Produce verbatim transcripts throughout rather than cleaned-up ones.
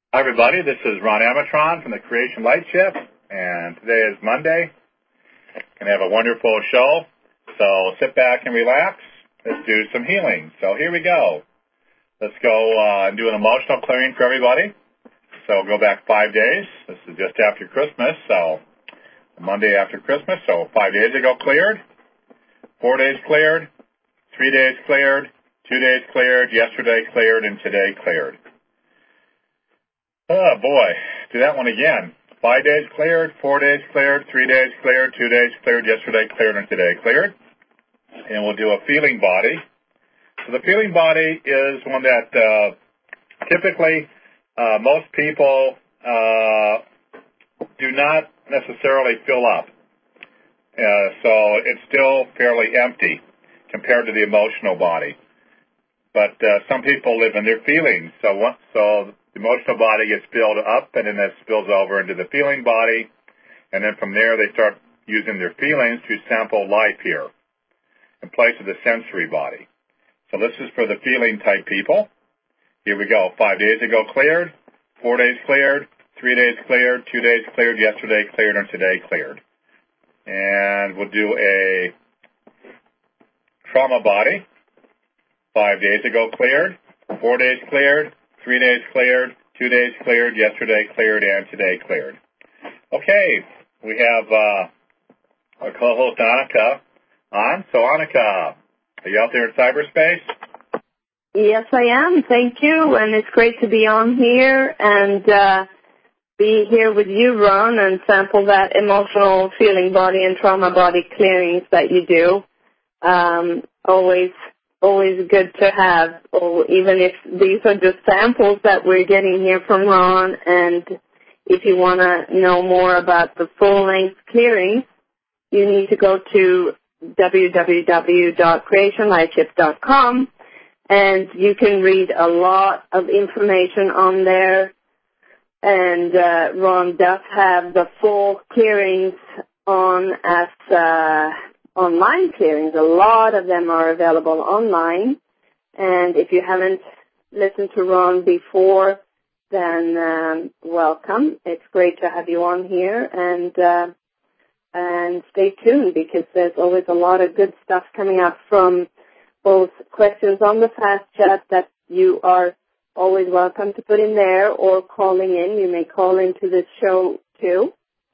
Hi, everybody. This is Ron Amatron from the Creation Light Shift, and today is Monday. Gonna have a wonderful show, so sit back and relax. Let's do some healing. So here we go. Let's go uh, and do an emotional clearing for everybody. So go back five days. This is just after Christmas, so Monday after Christmas. So five days ago cleared, four days cleared, three days cleared, two days cleared, yesterday cleared, and today cleared. Oh, boy. Do that one again. Five days cleared, four days cleared, three days cleared, two days cleared, yesterday cleared, and today cleared. And we'll do a feeling body. So the feeling body is one that uh, typically uh, most people uh, do not necessarily fill up. Uh, so it's still fairly empty compared to the emotional body. But uh, some people live in their feelings. So, what, so the emotional body gets filled up, and then that spills over into the feeling body. And then from there, they start using their feelings to sample life here in place of the sensory body. So this is for the feeling type people. Here we go. Five days ago cleared, four days cleared, three days cleared, two days cleared, yesterday cleared, and today cleared. And we'll do a trauma body. Five days ago cleared, four days cleared, three days cleared, two days cleared, yesterday cleared, and today cleared. Okay, we have uh, our co-host Annika on. So Annika, are you out there in cyberspace? Yes, I am. Thank you, and it's great to be on here and uh, be here with you, Ron, and sample that emotional feeling body and trauma body clearings that you do. Um, always Always good to have, or even if these are just samples that we're getting here from Ron, and if you want to know more about the full-length clearings, you need to go to w w w dot creation light shift dot com, and you can read a lot of information on there, and uh, Ron does have the full clearings on as uh online clearings. A lot of them are available online. And if you haven't listened to Ron before, then um, welcome. It's great to have you on here. And uh, and stay tuned, because there's always a lot of good stuff coming up from both questions on the fast chat that you are always welcome to put in there, or calling in. You may call into this show too.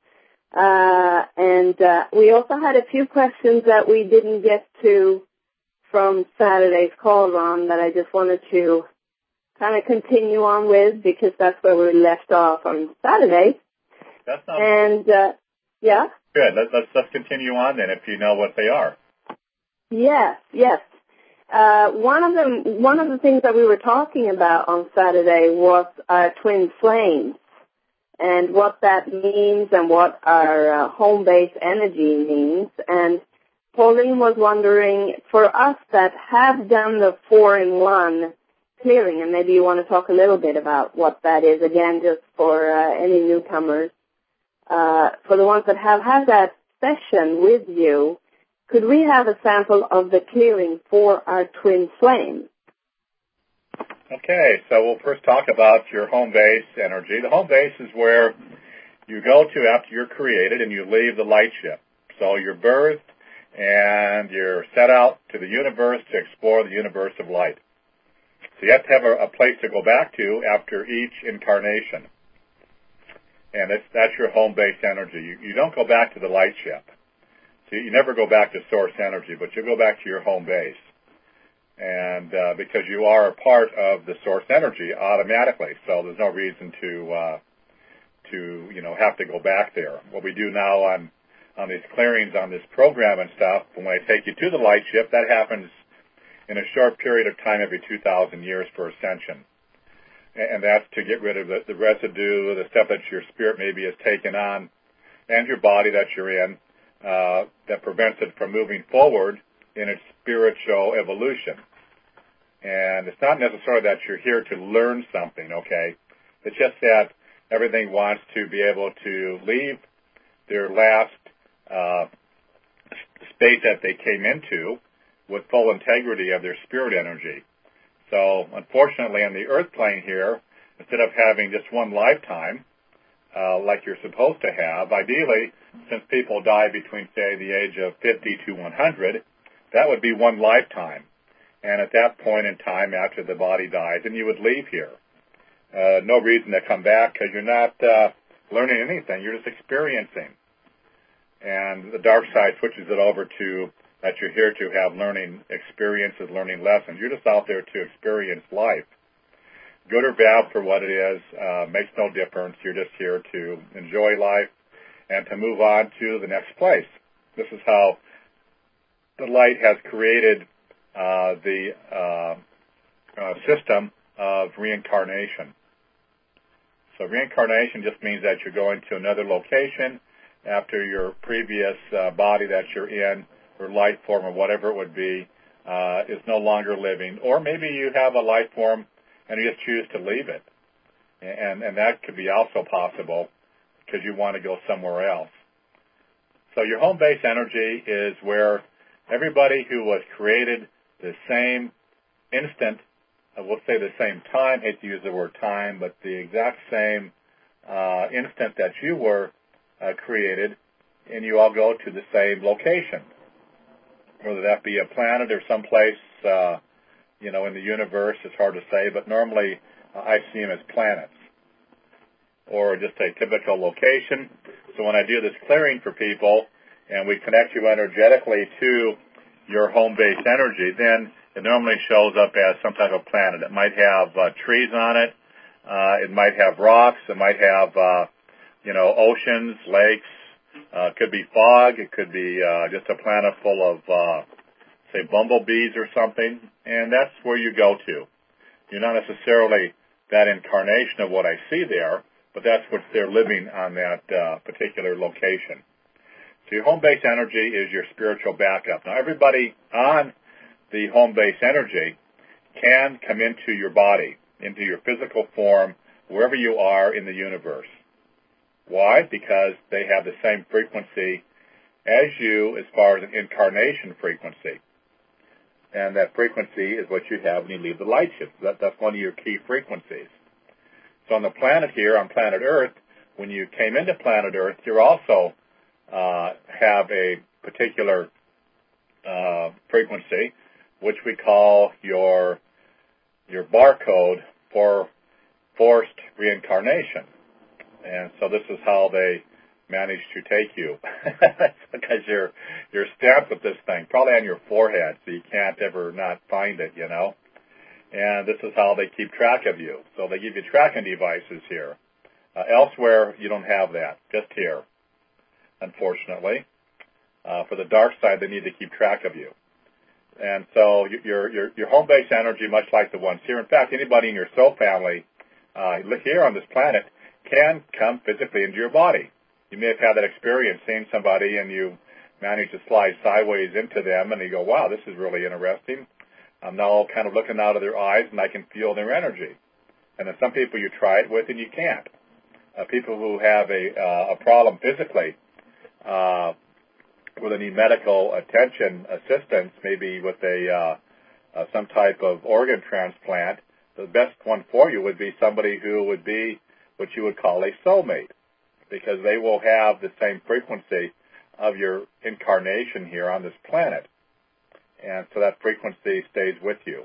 Uh, and uh, we also had a few questions that we didn't get to from Saturday's call, Ron, that I just wanted to kind of continue on with, because that's where we left off on Saturday. That's not and uh, yeah. Good. Let's, let's let's continue on then, if you know what they are. Yes, yes. Uh, one of them, one of the things that we were talking about on Saturday was our twin flames, and what that means, and what our uh, home base energy means. And Pauline was wondering, for us that have done the four-in-one clearing, and maybe you want to talk a little bit about what that is, again, just for uh, any newcomers, uh, for the ones that have had that session with you, could we have a sample of the clearing for our twin flame? Okay, so we'll first talk about your home base energy. The home base is where you go to after you're created and you leave the light ship. So you're birthed and you're set out to the universe to explore the universe of light. So you have to have a, a place to go back to after each incarnation. And it's, that's your home base energy. You, you don't go back to the light ship. So you never go back to source energy, but you go back to your home base. And uh, because you are a part of the source energy automatically, so there's no reason to uh, to you know have to go back there. What we do now on on these clearings on this program and stuff, when I take you to the light ship, that happens in a short period of time, every two thousand years for ascension, and that's to get rid of the, the residue, the stuff that your spirit maybe has taken on, and your body that you're in, uh, that prevents it from moving forward in its spiritual evolution. And it's not necessarily that you're here to learn something, okay? It's just that everything wants to be able to leave their last uh, state that they came into with full integrity of their spirit energy. So, unfortunately, on the earth plane here, instead of having just one lifetime, uh, like you're supposed to have, ideally, since people die between, say, the age of fifty to one hundred, that would be one lifetime. And at that point in time, after the body dies, then you would leave here. Uh, no reason to come back because you're not uh, learning anything. You're just experiencing. And the dark side switches it over to that you're here to have learning experiences, learning lessons. You're just out there to experience life. Good or bad for what it is uh, makes no difference. You're just here to enjoy life and to move on to the next place. This is how the light has created uh, the uh, uh, system of reincarnation. So reincarnation just means that you're going to another location after your previous uh, body that you're in, or life form, or whatever it would be, uh, is no longer living. Or maybe you have a life form and you just choose to leave it. And, and that could be also possible because you want to go somewhere else. So your home base energy is where everybody who was created the same instant, uh, we'll say the same time, hate to use the word time, but the exact same uh, instant that you were uh, created, and you all go to the same location. Whether that be a planet or someplace, uh, you know, in the universe, it's hard to say, but normally uh, I see them as planets, or just a typical location. So when I do this clearing for people, and we connect you energetically to your home base energy, then it normally shows up as some type of planet. It might have uh, trees on it. Uh, it might have rocks. It might have, uh, you know, oceans, lakes. Uh, it could be fog. It could be uh, just a planet full of, uh, say, bumblebees or something. And that's where you go to. You're not necessarily that incarnation of what I see there, but that's what they're living on that uh, particular location. So your home base energy is your spiritual backup. Now, everybody on the home base energy can come into your body, into your physical form, wherever you are in the universe. Why? Because they have the same frequency as you as far as an incarnation frequency. And that frequency is what you have when you leave the light shift. That, that's one of your key frequencies. So on the planet here, on planet Earth, when you came into planet Earth, you also uh, have a particular uh, frequency, which we call your your barcode for forced reincarnation. And so this is how they managed to take you, because you're you're stamped with this thing, probably on your forehead, so you can't ever not find it, you know. And this is how they keep track of you. So they give you tracking devices here. Uh, elsewhere, you don't have that, just here, unfortunately. Uh, for the dark side, they need to keep track of you. And so your your your home base energy, much like the ones here. In fact, anybody in your soul family uh, here on this planet can come physically into your body. You may have had that experience, seeing somebody and you manage to slide sideways into them, and you go, wow, this is really interesting. I'm now kind of looking out of their eyes, and I can feel their energy. And then some people you try it with, and you can't. Uh, people who have a, uh, a problem physically, uh, where they need medical attention, assistance, maybe with a uh, uh, some type of organ transplant, the best one for you would be somebody who would be what you would call a soulmate, because they will have the same frequency of your incarnation here on this planet. And so that frequency stays with you.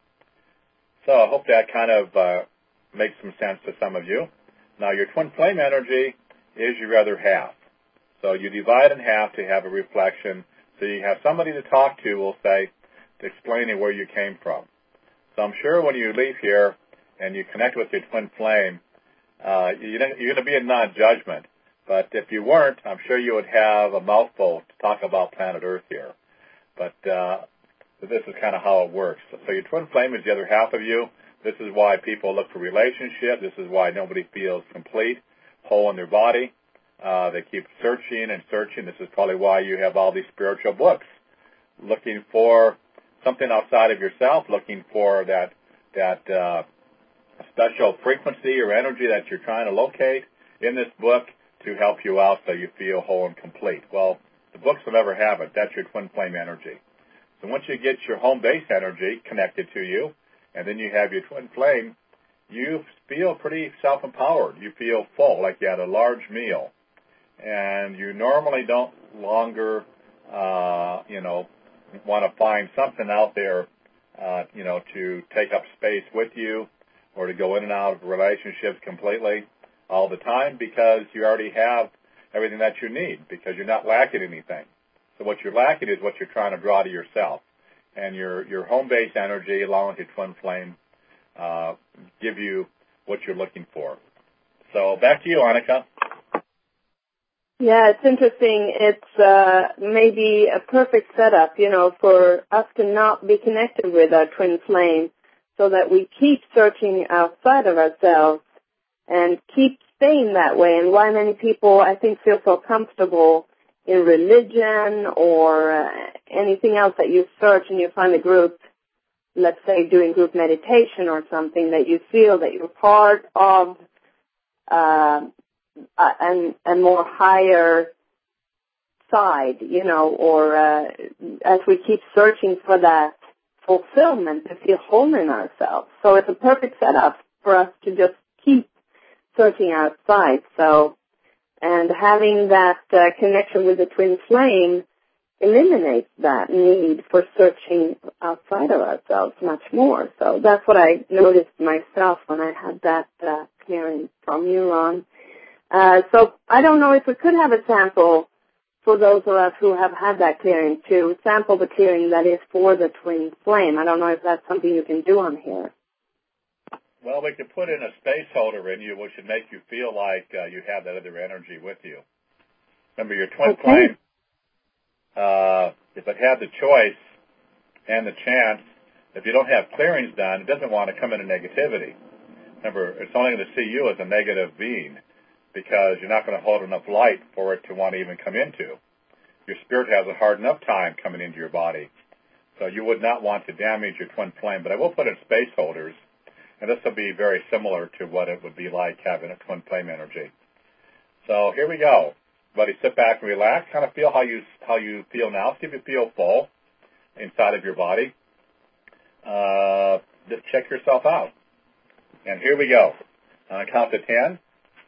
So I hope that kind of uh, makes some sense to some of you. Now, your twin flame energy is your other half. So you divide in half to have a reflection. So you have somebody to talk to, we'll say, to explain where you came from. So I'm sure when you leave here and you connect with your twin flame, uh, you're going to be in non-judgment. But if you weren't, I'm sure you would have a mouthful to talk about planet Earth here. But uh, this is kind of how it works. So your twin flame is the other half of you. This is why people look for relationship. This is why nobody feels complete, whole in their body. Uh, they keep searching and searching. This is probably why you have all these spiritual books, looking for something outside of yourself, looking for that that uh, special frequency or energy that you're trying to locate in this book to help you out so you feel whole and complete. Well, the books will never have it. That's your twin flame energy. So once you get your home base energy connected to you, and then you have your twin flame, you feel pretty self-empowered. You feel full, like you had a large meal. And you normally don't longer, uh, you know, want to find something out there, uh, you know, to take up space with you or to go in and out of relationships completely all the time, because you already have everything that you need, because you're not lacking anything. So what you're lacking is what you're trying to draw to yourself. And your, your home-based energy, along with your twin flame, uh, give you what you're looking for. So back to you, Annika. Yeah, it's interesting. It's uh, maybe a perfect setup, you know, for us to not be connected with our twin flame, so that we keep searching outside of ourselves and keep staying that way. And why many people, I think, feel so comfortable in religion or uh, anything else that you search and you find a group, let's say doing group meditation or something, that you feel that you're part of uh, Uh, and a more higher side, you know, or uh, as we keep searching for that fulfillment to feel whole in ourselves. So it's a perfect setup for us to just keep searching outside. So, and having that uh, connection with the twin flame eliminates that need for searching outside of ourselves much more. So that's what I noticed myself when I had that uh, clearing from you, Ron. Uh, so I don't know if we could have a sample for those of us who have had that clearing, to sample the clearing that is for the twin flame. I don't know if that's something you can do on here. Well, we could put in a space holder in you, which would make you feel like uh, you have that other energy with you. Remember, your twin okay. flame, uh, if it had the choice and the chance, if you don't have clearings done, it doesn't want to come into negativity. Remember, it's only going to see you as a negative being, because you're not going to hold enough light for it to want to even come into. Your spirit has a hard enough time coming into your body. So you would not want to damage your twin flame. But I will put in space holders, and this will be very similar to what it would be like having a twin flame energy. So here we go. Everybody sit back and relax. Kind of feel how you how you feel now. See if you feel full inside of your body. Uh, just check yourself out. And here we go. On a count to ten.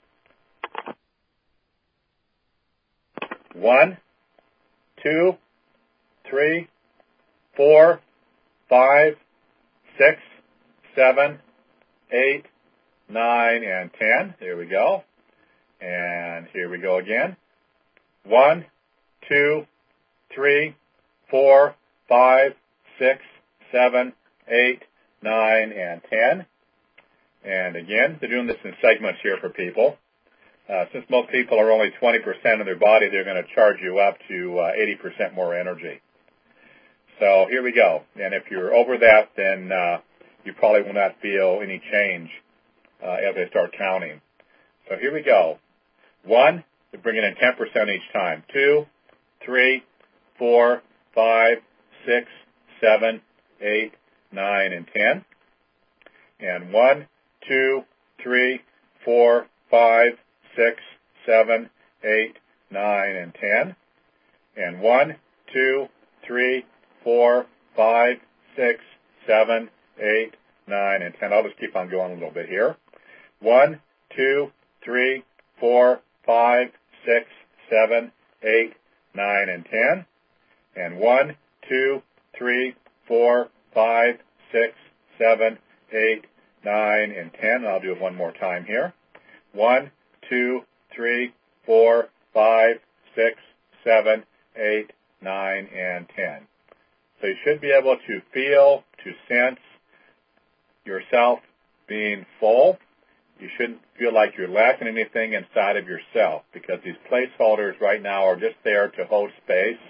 One, two, three, four, five, six, seven, eight, nine, and ten. There we go. And here we go again. One, two, three, four, five, six, seven, eight, nine, and ten. And again, they're doing this in segments here for people. Uh, since most people are only twenty percent of their body, they're going to charge you up to uh, eighty percent more energy. So here we go. And if you're over that, then uh, you probably will not feel any change uh, as I start counting. So here we go. One, we're bringing in ten percent each time. Two, three, four, five, six, seven, eight, nine, and ten. And one, two, three, four, five, six, seven, eight, nine, and ten. And one, two, three, four, five, six, seven, eight, nine, and ten. I'll just keep on going a little bit here. One, two, three, four, five, six, seven, eight, nine, and ten. And one, two, three, four, five, six, seven, eight, nine, and ten. And I'll do it one more time here. One, two, three, four, five, six, seven, eight, nine, and ten. So you should be able to feel, to sense yourself being full. You shouldn't feel like you're lacking anything inside of yourself, because these placeholders right now are just there to hold space,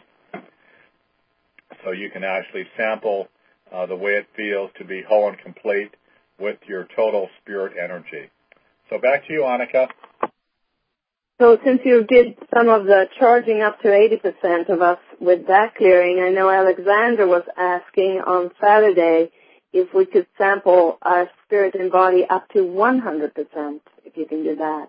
so you can actually sample uh, the way it feels to be whole and complete with your total spirit energy. So back to you, Annika. So since you did some of the charging up to eighty percent of us with that clearing, I know Alexander was asking on Saturday if we could sample our spirit and body up to one hundred percent, if you can do that.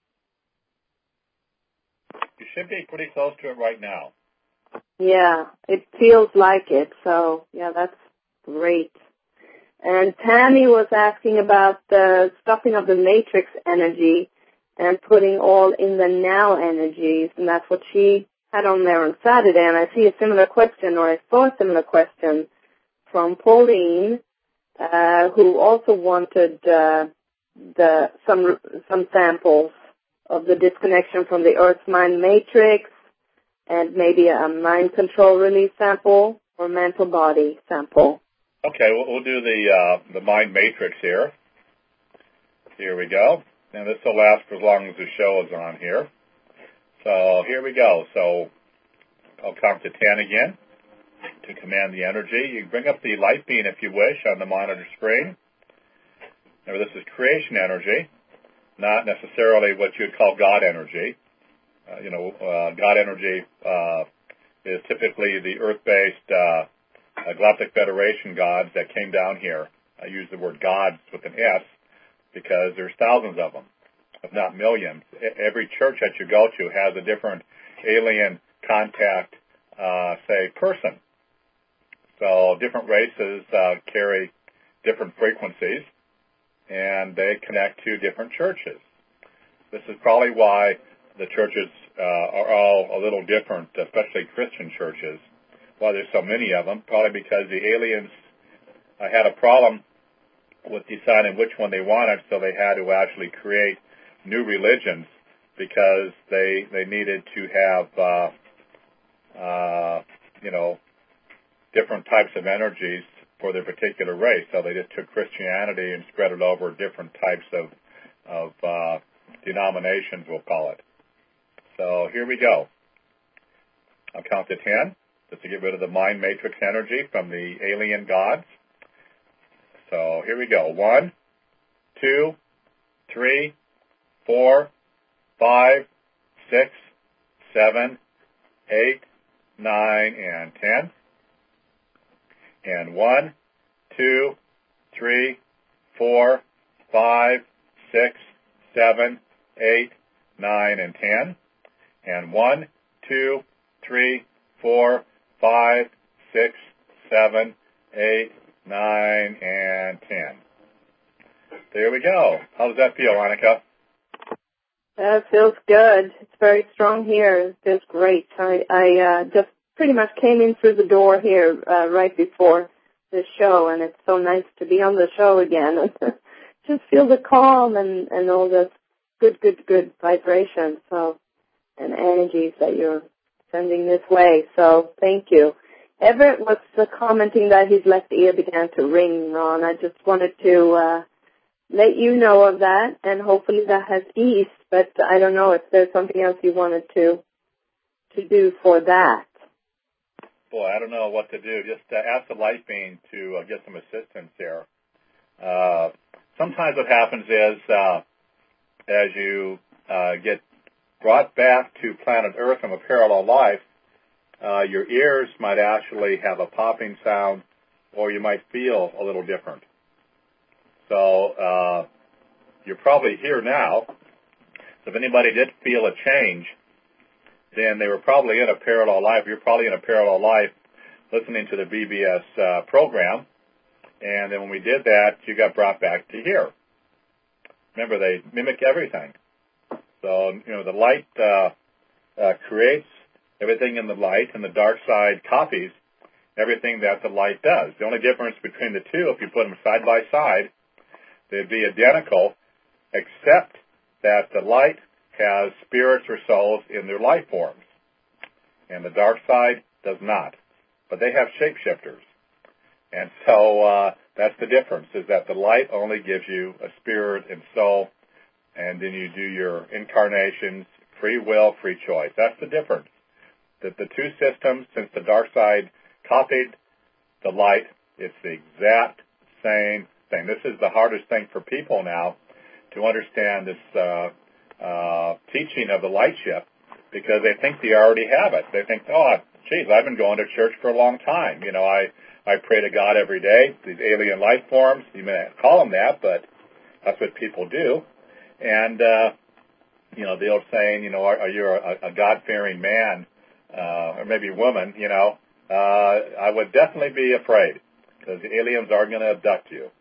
You should be pretty close to it right now. Yeah, it feels like it. So, yeah, that's great. And Tammy was asking about the stopping of the matrix energy and putting all in the now energies, and that's what she had on there on Saturday. And I see a similar question, or I saw a similar question from Pauline, uh, who also wanted uh, the some some samples of the disconnection from the Earth's mind matrix, and maybe a mind control release sample or mental body sample. Okay, we'll, we'll do the uh, the mind matrix here. Here we go. And this will last for as long as the show is on here. So here we go. So I'll count to ten again to command the energy. You can bring up the light beam if you wish on the monitor screen. Remember, this is creation energy, not necessarily what you'd call God energy. Uh, you know, uh, God energy uh, is typically the earth-based uh, uh, Galactic Federation gods that came down here. I use the word gods with an S because there's thousands of them, if not millions. Every church that you go to has a different alien contact, uh, say, person. So different races uh, carry different frequencies, and they connect to different churches. This is probably why the churches uh, are all a little different, especially Christian churches. Why there's so many of them, probably because the aliens uh, had a problem with deciding which one they wanted, so they had to actually create new religions because they they needed to have uh, uh, you know different types of energies for their particular race. So they just took Christianity and spread it over different types of of uh, denominations, we'll call it. So here we go. I'll count to ten, just to get rid of the mind matrix energy from the alien gods. So here we go. One, two, three, four, five, six, seven, eight, nine, and ten. And one, two, three, four, five, six, seven, eight, nine, and ten. And one, two, three, four, five, six, seven, eight, nine, and ten. There we go. How does that feel, Annika? That feels good. It's very strong here. It feels great. I, I uh, just pretty much came in through the door here uh, right before the show, and it's so nice to be on the show again. Just feel the calm and, and all this good, good, good vibration so and energies that you're sending this way. So thank you. Everett was uh, commenting that his left ear began to ring, Ron. I just wanted to uh, let you know of that, and hopefully that has eased, but I don't know if there's something else you wanted to to do for that. Boy, I don't know what to do. Just uh, ask the light beam to uh, get some assistance here. Uh, sometimes what happens is uh, as you uh, get brought back to planet Earth from a parallel life, uh, your ears might actually have a popping sound, or you might feel a little different. So uh, you're probably here now. So if anybody did feel a change, then they were probably in a parallel life. You're probably in a parallel life listening to the B B S uh, program. And then when we did that, you got brought back to here. Remember, they mimic everything. So, you know, the light uh, uh, creates everything in the light, and the dark side copies everything that the light does. The only difference between the two, if you put them side by side, they'd be identical, except that the light has spirits or souls in their life forms, and the dark side does not. But they have shapeshifters. And so uh, that's the difference, is that the light only gives you a spirit and soul, and then you do your incarnations, free will, free choice. That's the difference. That the two systems, since the dark side copied the light, it's the exact same thing. This is the hardest thing for people now, to understand this uh, uh, teaching of the light ship, because they think they already have it. They think, oh, geez, I've been going to church for a long time. You know, I, I pray to God every day. These alien life forms, you may not call them that, but that's what people do. And, uh, you know, the old saying, you know, are, are you a, a God-fearing man, uh, or maybe woman, you know, uh, I would definitely be afraid, because the aliens are going to abduct you.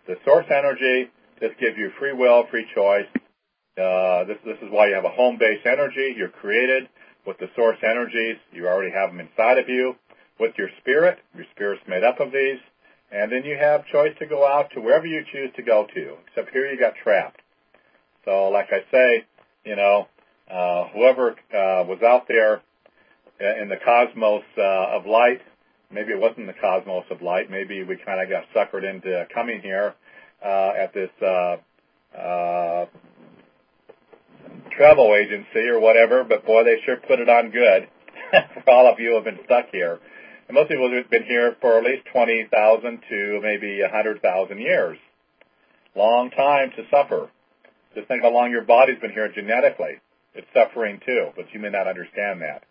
The source energy just gives you free will, free choice. Uh, this, this is why you have a home-based energy. You're created with the source energies. You already have them inside of you. With your spirit, your spirit's made up of these. And then you have choice to go out to wherever you choose to go to. Except here you got trapped. So like I say, you know, uh, whoever uh, was out there in the cosmos uh, of light, maybe it wasn't the cosmos of light. Maybe we kind of got suckered into coming here uh, at this uh, uh, travel agency or whatever. But boy, they sure put it on good for all of you who have been stuck here. And most people have been here for at least twenty thousand to maybe one hundred thousand years. Long time to suffer. Just think how long your body's been here genetically. It's suffering too, but you may not understand that.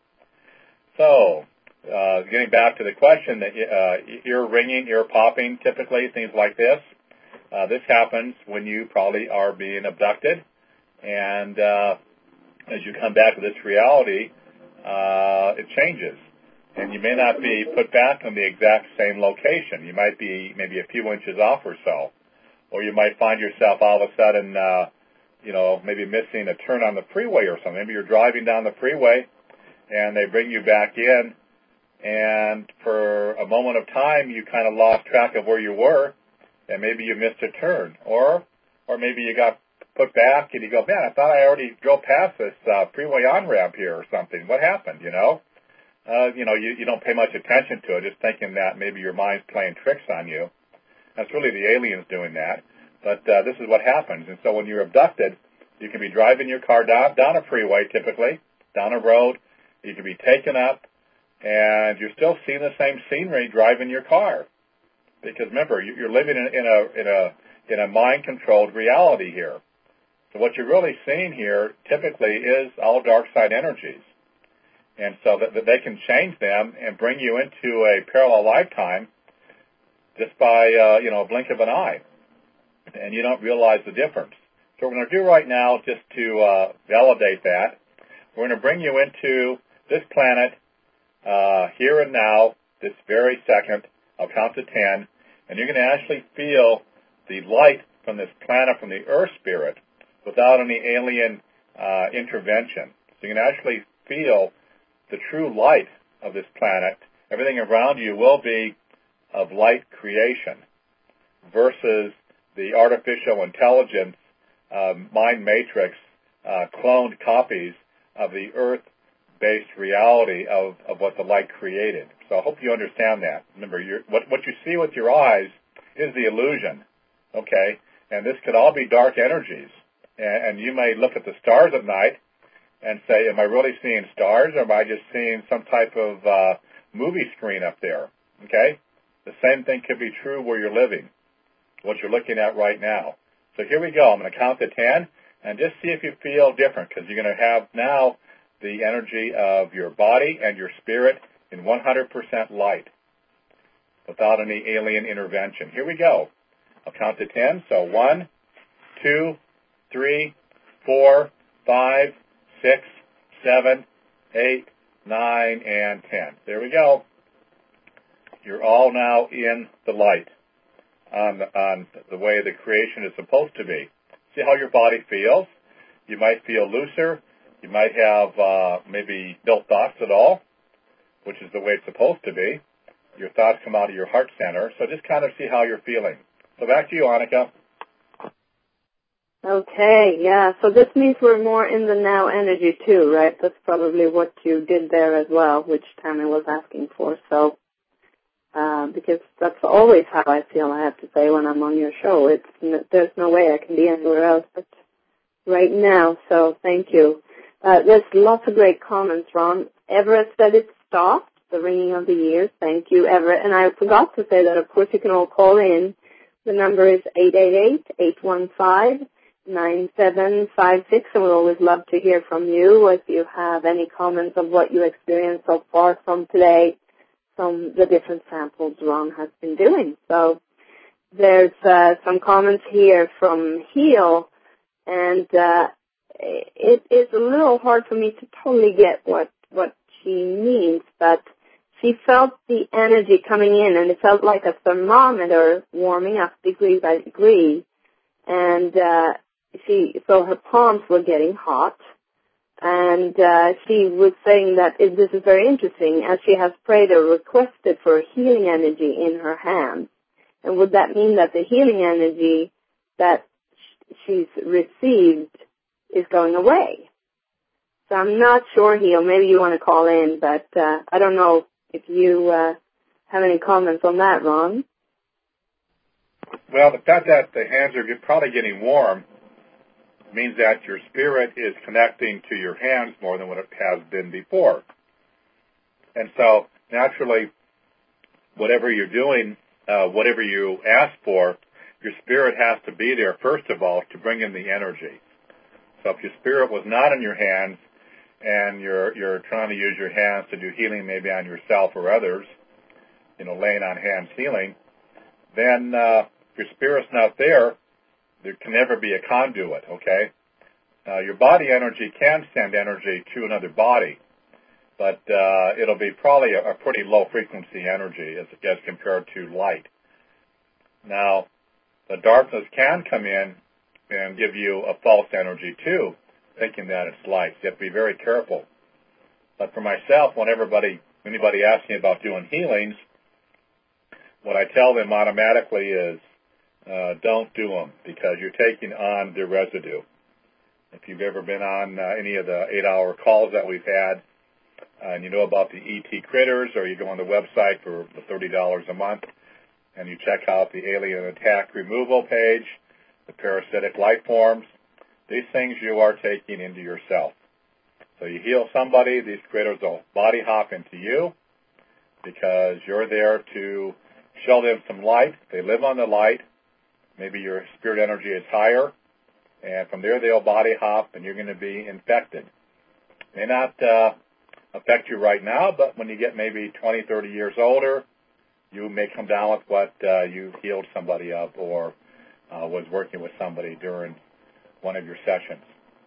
So, uh, getting back to the question, that uh, ear ringing, ear popping, typically, things like this. Uh, this happens when you probably are being abducted. And uh, as you come back to this reality, uh, it changes. And you may not be put back in the exact same location. You might be maybe a few inches off or so. Or you might find yourself all of a sudden, uh, you know, maybe missing a turn on the freeway or something. Maybe you're driving down the freeway and they bring you back in, and for a moment of time you kind of lost track of where you were, and maybe you missed a turn. Or or maybe you got put back and you go, man, I thought I already drove past this uh, freeway on-ramp here or something. What happened, you know? Uh, you know, you, you don't pay much attention to it, just thinking that maybe your mind's playing tricks on you. That's really the aliens doing that. But uh, this is what happens. And so when you're abducted, you can be driving your car down, down a freeway, typically, down a road. You can be taken up, and you're still seeing the same scenery driving your car. Because remember, you're living in, in a in a in a mind-controlled reality here. So what you're really seeing here, typically, is all dark side energies. And so that, that they can change them and bring you into a parallel lifetime just by, uh, you know, a blink of an eye. And you don't realize the difference. So what we're going to do right now, just to uh, validate that, we're going to bring you into this planet uh, here and now, this very second. I'll count to ten. And you're going to actually feel the light from this planet, from the Earth spirit, without any alien uh, intervention. So you can actually feel the true light of this planet. Everything around you will be of light creation versus the artificial intelligence, uh, mind matrix, uh, cloned copies of the Earth-based reality of, of what the light created. So I hope you understand that. Remember, you're, what, what you see with your eyes is the illusion, okay? And this could all be dark energies. And, and you may look at the stars at night and say, am I really seeing stars, or am I just seeing some type of uh, movie screen up there, okay? The same thing could be true where you're living, what you're looking at right now. So here we go. I'm going to count to ten, and just see if you feel different, because you're going to have now the energy of your body and your spirit in one hundred percent light without any alien intervention. Here we go. I'll count to ten. So one, two, three, four, five, six, seven, eight, nine, and ten. There we go. You're all now in the light on the, on the way the creation is supposed to be. See how your body feels. You might feel looser. You might have uh, maybe no thoughts at all, which is the way it's supposed to be. Your thoughts come out of your heart center. So just kind of see how you're feeling. So back to you, Annika. Okay, yeah. So this means we're more in the now energy too, right? That's probably what you did there as well, which Tammy was asking for. So, uh, because that's always how I feel, I have to say, when I'm on your show. It's there's no way I can be anywhere else but right now. So thank you. Uh, there's lots of great comments, Ron. Everett said it stopped, the ringing of the ears. Thank you, Everett. And I forgot to say that, of course, you can all call in. The number is eight eight eight, eight one five, nine seven five six, and we'd always love to hear from you if you have any comments of what you experienced so far from today, from the different samples Ron has been doing. So there's uh, some comments here from Heal, and uh, it is a little hard for me to totally get what, what she means, but she felt the energy coming in, and it felt like a thermometer warming up degree by degree. And uh, she, so her palms were getting hot. And uh, she was saying that it, this is very interesting, as she has prayed or requested for healing energy in her hands. And would that mean that the healing energy that she's received is going away? So I'm not sure, Heal. Maybe you want to call in, but uh, I don't know if you uh, have any comments on that, Ron. Well, the fact that the hands are probably getting warm means that your spirit is connecting to your hands more than what it has been before. And so, naturally, whatever you're doing, uh, whatever you ask for, your spirit has to be there, first of all, to bring in the energy. So if your spirit was not in your hands, and you're you're trying to use your hands to do healing maybe on yourself or others, you know, laying on hands healing, then uh, if your spirit's not there, there can never be a conduit, okay? Uh, your body energy can send energy to another body, but uh, it'll be probably a, a pretty low-frequency energy as, as compared to light. Now, the darkness can come in and give you a false energy, too, thinking that it's light. You have to be very careful. But for myself, when everybody, anybody asks me about doing healings, what I tell them automatically is, uh, don't do them, because you're taking on the residue. If you've ever been on uh, any of the eight-hour calls that we've had, uh, and you know about the E T critters, or you go on the website for the thirty dollars a month, and you check out the alien attack removal page, the parasitic life forms, these things you are taking into yourself. So you heal somebody, these critters will body hop into you because you're there to show them some light. They live on the light. Maybe your spirit energy is higher, and from there they'll body hop, and you're going to be infected. May not uh, affect you right now, but when you get maybe twenty, thirty years older, you may come down with what uh, you healed somebody of or uh, was working with somebody during one of your sessions.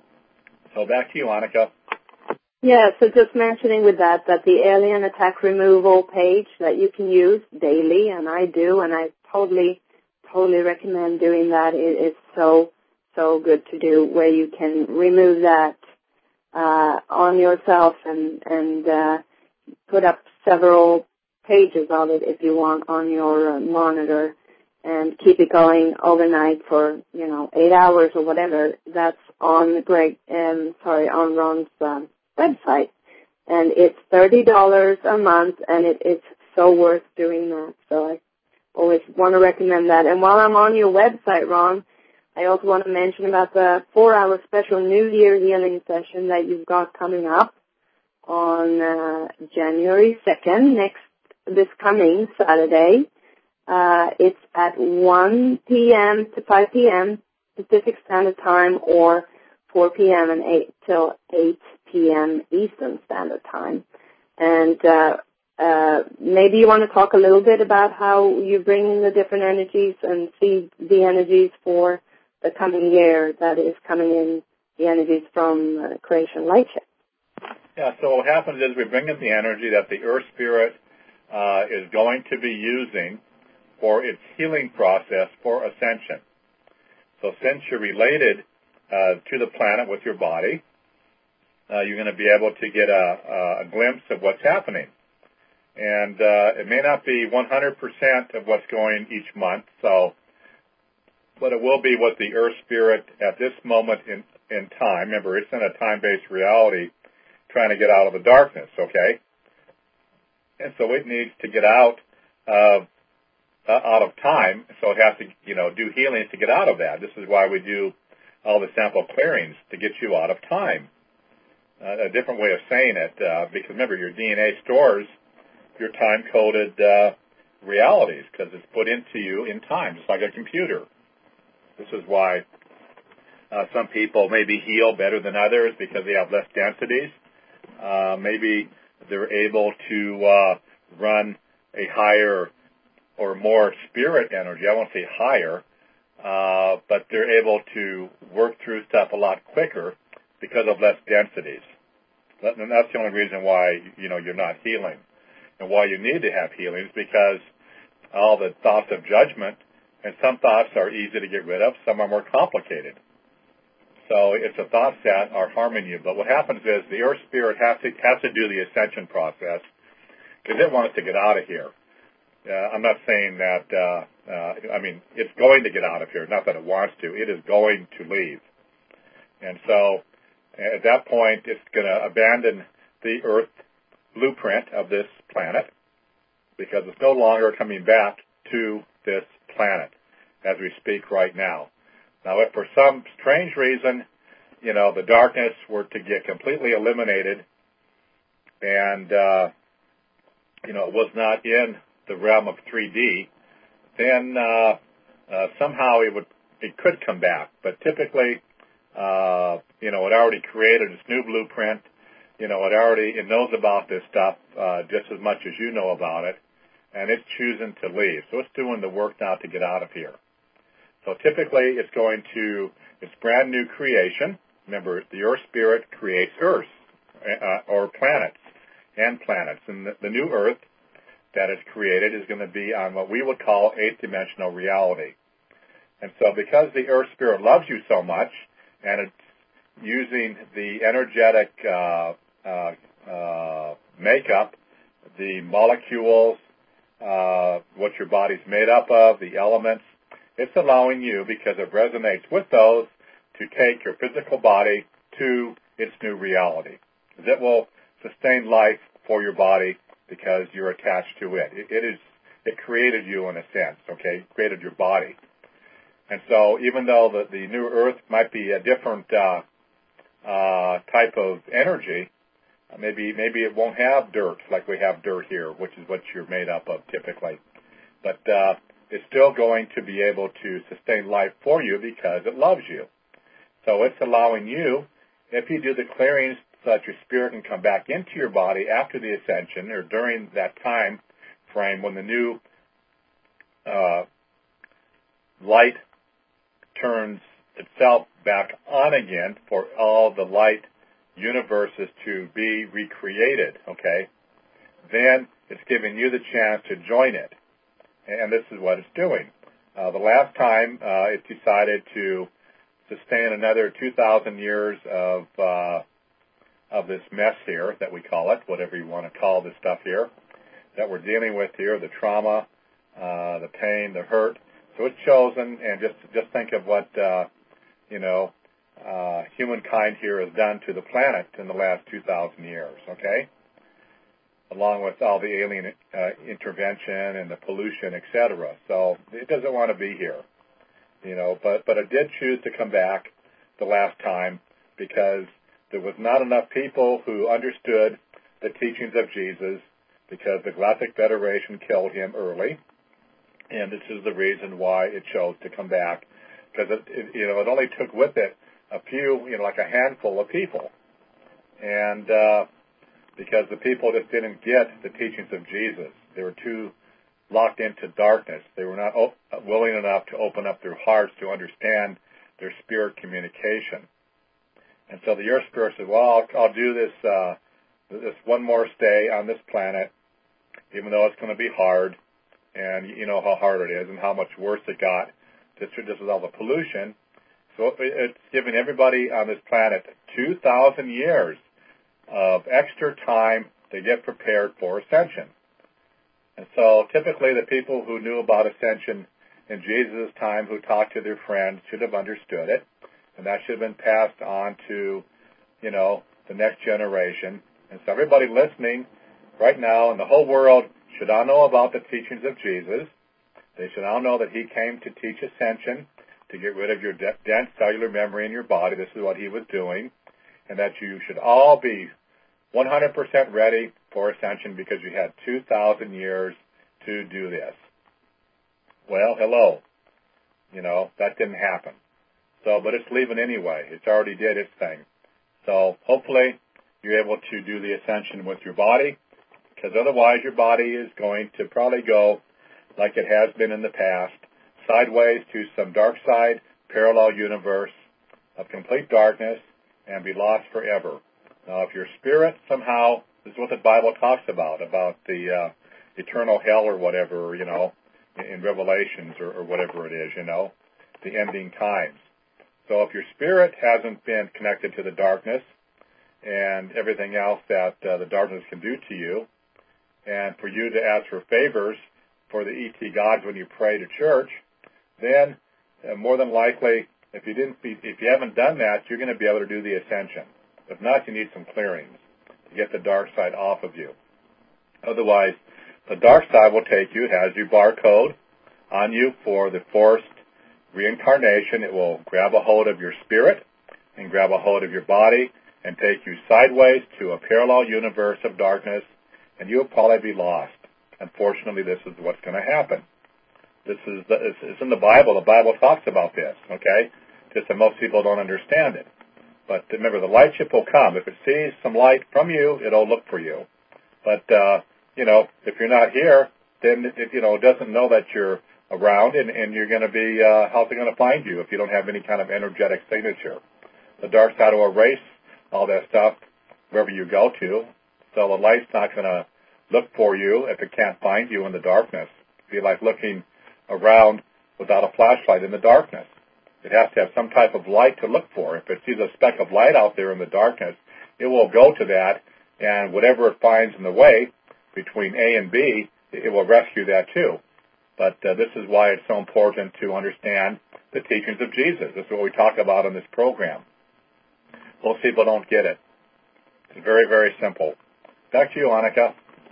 So back to you, Annika. Yeah, so just mentioning with that, that the alien attack removal page that you can use daily, and I do, and I totally, totally recommend doing that. It is so, so good to do, where you can remove that uh, on yourself and, and uh, put up several pages of it if you want on your uh, monitor, and keep it going overnight for, you know, eight hours or whatever. That's on Greg, um, sorry, on Ron's um, website. And it's thirty dollars a month, and it, it's so worth doing that. So I always want to recommend that. And while I'm on your website, Ron, I also want to mention about the four-hour special New Year healing session that you've got coming up on uh, January second, next, this coming Saturday. Uh, it's at one p.m. to five p.m. Pacific Standard Time, or four p.m. and eight till eight p.m. Eastern Standard Time. And uh, uh, maybe you want to talk a little bit about how you bring in the different energies and see the energies for the coming year that is coming in, the energies from uh, Creation Lightship. Yeah, so what happens is we bring in the energy that the Earth Spirit uh, is going to be using for its healing process for ascension. So since you're related uh, to the planet with your body, uh, you're going to be able to get a, a glimpse of what's happening. And uh, it may not be one hundred percent of what's going each month, so, but it will be what the Earth Spirit at this moment in, in time, remember, it's in a time-based reality, trying to get out of the darkness, okay? And so it needs to get out of Uh, out of time, so it has to, you know, do healings to get out of that. This is why we do all the sample clearings, to get you out of time. Uh, a different way of saying it, uh, because remember, your D N A stores your time-coded uh, realities, because it's put into you in time, just like a computer. This is why uh, some people maybe heal better than others because they have less densities. Uh, maybe they're able to uh, run a higher or more spirit energy. I won't say higher, uh, but they're able to work through stuff a lot quicker because of less densities. And that's the only reason why, you know, you're not healing. and why you need to have healings, because all the thoughts of judgment, and some thoughts are easy to get rid of, some are more complicated. So it's the thoughts that are harming you. But what happens is the earth spirit has to, has to do the ascension process, because it wants to get out of here. Uh, I'm not saying that, uh, uh, I mean, it's going to get out of here, not that it wants to. It is going to leave. And so at that point, it's going to abandon the earth blueprint of this planet, because it's no longer coming back to this planet as we speak right now. Now, if for some strange reason, you know, the darkness were to get completely eliminated and, uh, you know, it was not in the realm of three D, then uh, uh, somehow it would, it could come back. But typically, uh, you know, it already created its new blueprint. You know, it already, it knows about this stuff uh, just as much as you know about it, and it's choosing to leave. So it's doing the work now to get out of here. So typically, it's going to, it's brand new creation. Remember, the earth spirit creates earth, uh, or planets, and planets. And the, the new earth that is created is going to be on what we would call eighth dimensional reality. And so because the earth spirit loves you so much, and it's using the energetic uh, uh, uh, makeup, the molecules, uh, what your body's made up of, the elements, it's allowing you, because it resonates with those, to take your physical body to its new reality. It will sustain life for your body because you're attached to it. It, it is, it created you in a sense, okay? It created your body. And so even though the, the new earth might be a different uh, uh, type of energy, maybe maybe it won't have dirt like we have dirt here, which is what you're made up of typically. But uh, it's still going to be able to sustain life for you because it loves you. So it's allowing you, if you do the clearings so that your spirit can come back into your body after the ascension or during that time frame when the new uh, light turns itself back on again for all the light universes to be recreated, okay, then it's giving you the chance to join it. And this is what it's doing. Uh, the last time uh, it decided to sustain another two thousand years of uh, of this mess here that we call it, whatever you want to call this stuff here, that we're dealing with here, the trauma, uh, the pain, the hurt. So it's chosen, and just just think of what, uh, you know, uh, humankind here has done to the planet in the last two thousand years, okay? Along with all the alien uh, intervention and the pollution, et cetera. So it doesn't want to be here, you know, but, but it did choose to come back the last time because there was not enough people who understood the teachings of Jesus because the Galactic Federation killed him early. And this is the reason why it chose to come back, because it, it, you know, it only took with it a few, you know, like a handful of people, and uh, because the people just didn't get the teachings of Jesus, they were too locked into darkness. They were not op- willing enough to open up their hearts to understand their spirit communication. And so the Earth Spirit said, "Well, I'll, I'll do this uh, this one more stay on this planet, even though it's going to be hard." And you know how hard it is and how much worse it got just, just with all the pollution. So it's giving everybody on this planet two thousand years of extra time to get prepared for ascension. And so typically the people who knew about ascension in Jesus' time, who talked to their friends, should have understood it. And that should have been passed on to, you know, the next generation. And so everybody listening right now in the whole world should all know about the teachings of Jesus. They should all know that he came to teach ascension, to get rid of your dense cellular memory in your body. This is what he was doing. And that you should all be one hundred percent ready for ascension because you had two thousand years to do this. Well, hello. You know, that didn't happen. So, but it's leaving anyway. It's already did its thing. So hopefully you're able to do the ascension with your body, because otherwise your body is going to probably go like it has been in the past, sideways to some dark side, parallel universe of complete darkness and be lost forever. Now, if your spirit somehow This is what the Bible talks about, about the uh, eternal hell or whatever, you know, in Revelations or, or whatever it is, you know, the ending times. So if your spirit hasn't been connected to the darkness and everything else that uh, the darkness can do to you, and for you to ask for favors for the E T gods when you pray to church, then uh, more than likely, if you didn't, if you haven't done that, you're going to be able to do the ascension. If not, you need some clearings to get the dark side off of you. Otherwise, the dark side will take you. It has your barcode on you for the forced reincarnation. It will grab a hold of your spirit and grab a hold of your body and take you sideways to a parallel universe of darkness, and you'll probably be lost. Unfortunately, this is what's going to happen. This is the, it's, it's in the Bible. The Bible talks about this, okay? Just that most people don't understand it. But remember, the light ship will come. If it sees some light from you, it'll look for you. But, uh, you know, if you're not here, then it, you know, it doesn't know that you're around, and, and you're going to be, uh, how's it going to find you if you don't have any kind of energetic signature? The dark side will erase all that stuff wherever you go to. So the light's not going to look for you if it can't find you in the darkness. It'd be like looking around without a flashlight in the darkness. It has to have some type of light to look for. If it sees a speck of light out there in the darkness, it will go to that, and whatever it finds in the way between A and B, it will rescue that too. But uh, this is why it's so important to understand the teachings of Jesus. This is what we talk about in this program. Most people don't get it. It's very, very simple. Back to you, Annika.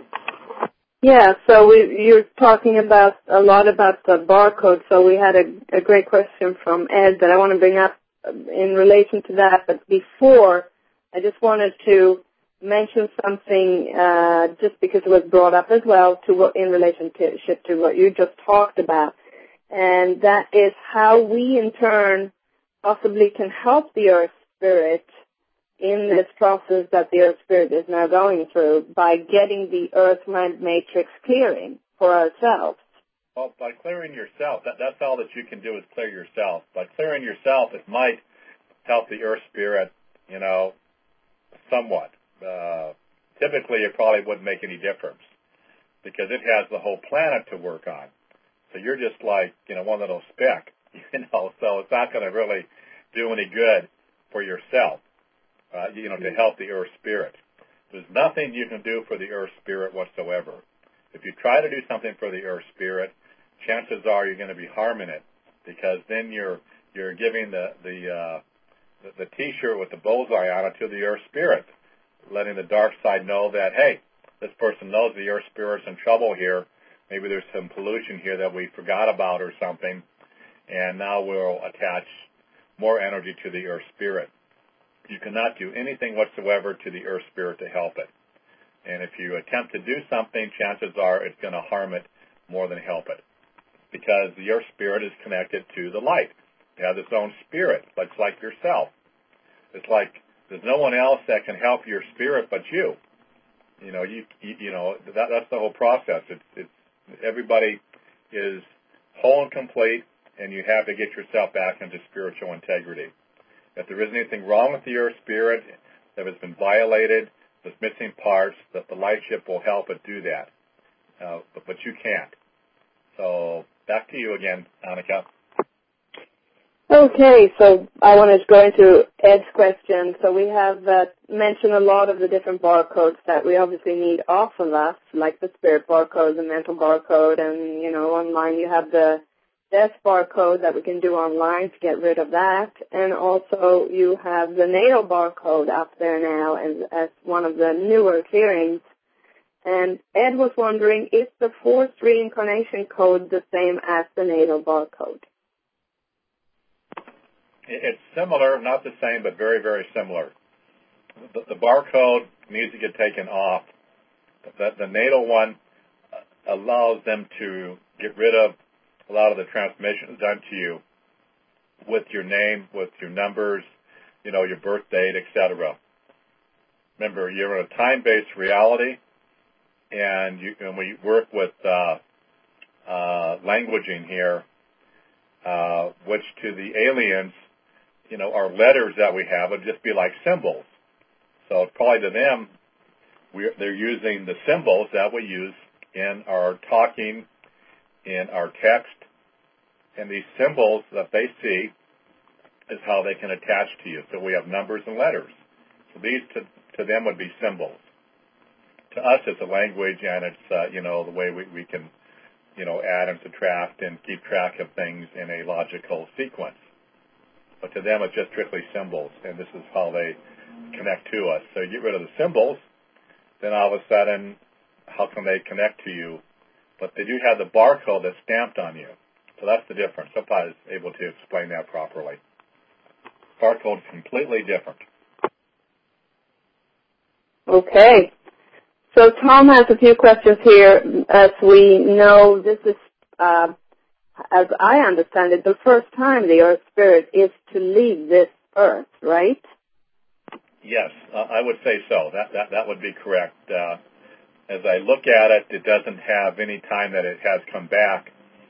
Yeah, so we, you're talking about a lot about the barcode, so we had a, a great question from Ed that I want to bring up in relation to that. But before, I just wanted to mention something uh, just because it was brought up as well to what, in relationship to what you just talked about, and that is how we in turn possibly can help the Earth Spirit in this process that the Earth Spirit is now going through by getting the Earth Mind Matrix clearing for ourselves. Well, by clearing yourself, that, that's all that you can do is clear yourself. By clearing yourself, it might help the Earth Spirit, you know, somewhat. Uh, typically, it probably wouldn't make any difference because it has the whole planet to work on. So you're just like, you know, one little speck, you know, so it's not going to really do any good for yourself. Uh, you know, to help the Earth Spirit. There's nothing you can do for the Earth Spirit whatsoever. If you try to do something for the Earth Spirit, chances are you're going to be harming it, because then you're you're giving the the uh, the, the T-shirt with the bullseye on it to the Earth Spirit, letting the dark side know that, hey, this person knows the Earth Spirit's in trouble here. Maybe there's some pollution here that we forgot about or something, and now we'll attach more energy to the Earth Spirit. You cannot do anything whatsoever to the Earth Spirit to help it. And if you attempt to do something, chances are it's going to harm it more than help it, because the Earth Spirit is connected to the light. It has its own spirit. It's like yourself. It's like there's no one else that can help your spirit but you. You know, you you, you know that that's the whole process. It's it's everybody is whole and complete, and you have to get yourself back into spiritual integrity. If there is anything wrong with the Earth Spirit, if it's been violated, there's missing parts, that the light ship will help it do that. Uh, but, but you can't. So back to you again, Annika. Okay, so I wanted to go into Ed's question. So we have uh, mentioned a lot of the different barcodes that we obviously need off of us, like the spirit barcode, the mental barcode, and, you know, online you have the death barcode that we can do online to get rid of that. And also you have the natal barcode up there now as, as one of the newer clearings. And Ed was wondering, is the forced reincarnation code the same as the natal barcode? It's similar, not the same, but very, very similar. The, the barcode needs to get taken off. The, the natal one allows them to get rid of a lot of the transmissions done to you with your name, with your numbers, you know, your birth date, et cetera. Remember, you're in a time-based reality, and, you, and we work with uh, uh, languaging here, uh, which to the aliens, you know, our letters that we have would just be like symbols. So probably to them, we, they're using the symbols that we use in our talking, in our text, and these symbols that they see is how they can attach to you. So we have numbers and letters. So these to, to them would be symbols. To us, it's a language, and it's, uh, you know, the way we, we can, you know, add and subtract and keep track of things in a logical sequence. But to them, it's just strictly symbols, and this is how they connect to us. So you get rid of the symbols, then all of a sudden, how can they connect to you? But they do have the barcode that's stamped on you. So that's the difference. Hope I was able to explain that properly. Barcode is completely different. Okay. So Tom has a few questions here. As we know, this is, uh, as I understand it, the first time the Earth Spirit is to leave this Earth, right? Yes, uh, I would say so. That that that would be correct. Uh, as I look at it, it doesn't have any time that it has come back.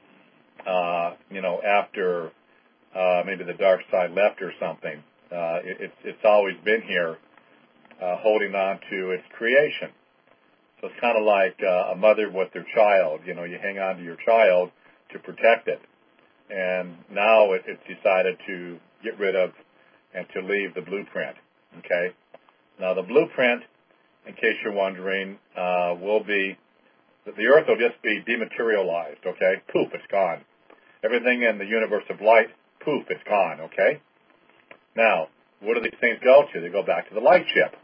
Uh, you know, after uh, maybe the dark side left or something. Uh, it, it's it's always been here, uh, holding on to its creation. So it's kind of like uh, a mother with their child. You know, you hang on to your child to protect it. And now it, it's decided to get rid of and to leave the blueprint. Okay? Now the blueprint, in case you're wondering, uh, will be, the Earth will just be dematerialized, okay? Poof, it's gone. Everything in the universe of light, poof, it's gone, okay? Now, where do these things go to? They go back to the light ship.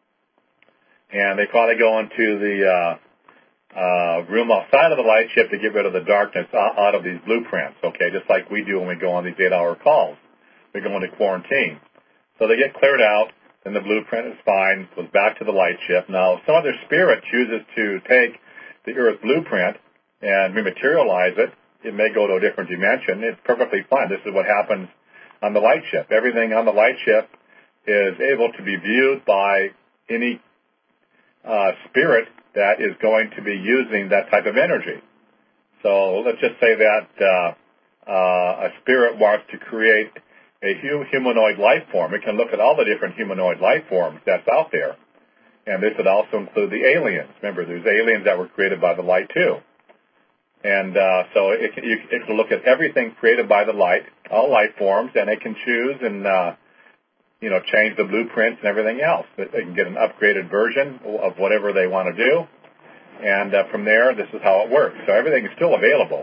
And they probably go into the uh, uh, room outside of the light ship to get rid of the darkness out of these blueprints, okay, just like we do when we go on these eight-hour calls. We go into quarantine. So they get cleared out, and the blueprint is fine, goes back to the light ship. Now, if some other spirit chooses to take the Earth blueprint and rematerialize it, it may go to a different dimension. It's perfectly fine. This is what happens on the light ship. Everything on the light ship is able to be viewed by any Uh, spirit that is going to be using that type of energy. So let's just say that uh, uh, a spirit wants to create a humanoid life form. It can look at all the different humanoid life forms that's out there. And this would also include the aliens. Remember, there's aliens that were created by the light too. And uh, so it can, you, it can look at everything created by the light, all life forms, and it can choose and uh, you know, change the blueprints and everything else. They can get an upgraded version of whatever they want to do. And uh, from there, this is how it works. So everything is still available.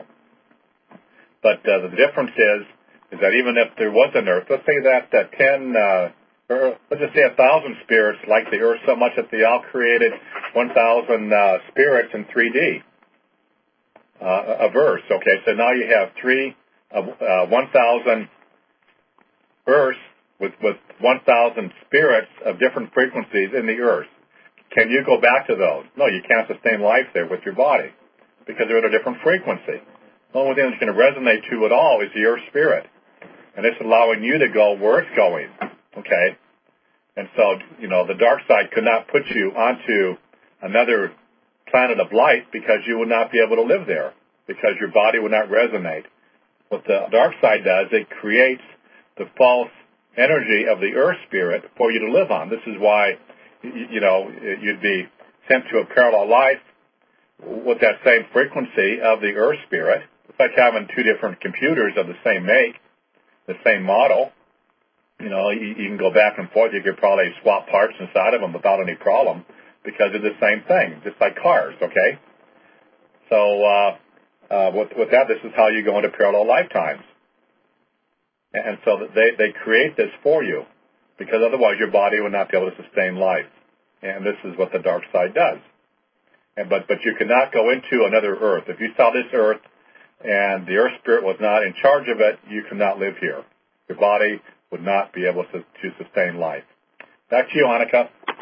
But uh, the difference is, is that even if there was an Earth, let's say that uh, ten, uh, or let's just say a thousand spirits like the Earth so much that they all created one thousand uh, spirits in three D, uh, a verse. Okay, so now you have three, uh, uh, one thousand Earths with, with one thousand spirits of different frequencies in the Earth. Can you go back to those? No, you can't sustain life there with your body because they're at a different frequency. The only thing that's going to resonate to it all is the Earth spirit. And it's allowing you to go where it's going, okay? And so, you know, the dark side could not put you onto another planet of light because you would not be able to live there because your body would not resonate. What the dark side does, it creates the false energy of the Earth spirit for you to live on. This is why, you know, you'd be sent to a parallel life with that same frequency of the Earth spirit. It's like having two different computers of the same make, the same model. You know, you, you can go back and forth. You could probably swap parts inside of them without any problem because they're the same thing, just like cars, okay? So uh, uh, with, with that, this is how you go into parallel lifetimes. And so they, they create this for you because otherwise your body would not be able to sustain life. And this is what the dark side does. And, but, but you cannot go into another Earth. If you saw this Earth and the Earth spirit was not in charge of it, you cannot live here. Your body would not be able to, to sustain life. Back to you, Annika.